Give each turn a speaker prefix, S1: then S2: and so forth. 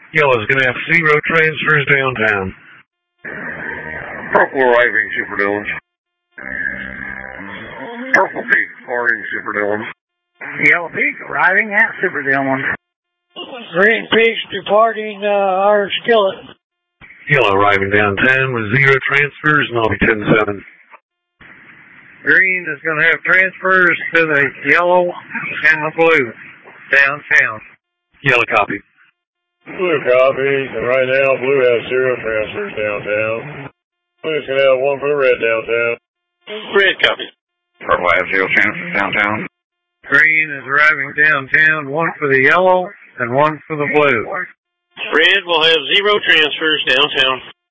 S1: Yellow's going to have 0 transfers downtown.
S2: Purple arriving, Super Dillons. Purple Peak boarding, Super Dillons.
S3: Yellow Peak arriving at Super Dillons.
S4: Green Peaks departing our Skillet.
S1: Yellow arriving downtown with 0 transfers, and I'll be 10-7.
S3: Green is going to have transfers to the yellow and the blue downtown.
S1: Yellow copy.
S2: Blue copy, and right now blue has 0 transfers downtown. Blue's going to have 1 for the red downtown.
S5: Red copy.
S2: Purple has 0 transfers downtown.
S3: Green is arriving downtown, 1 for the yellow and 1 for the blue.
S5: Red will have 0 transfers downtown.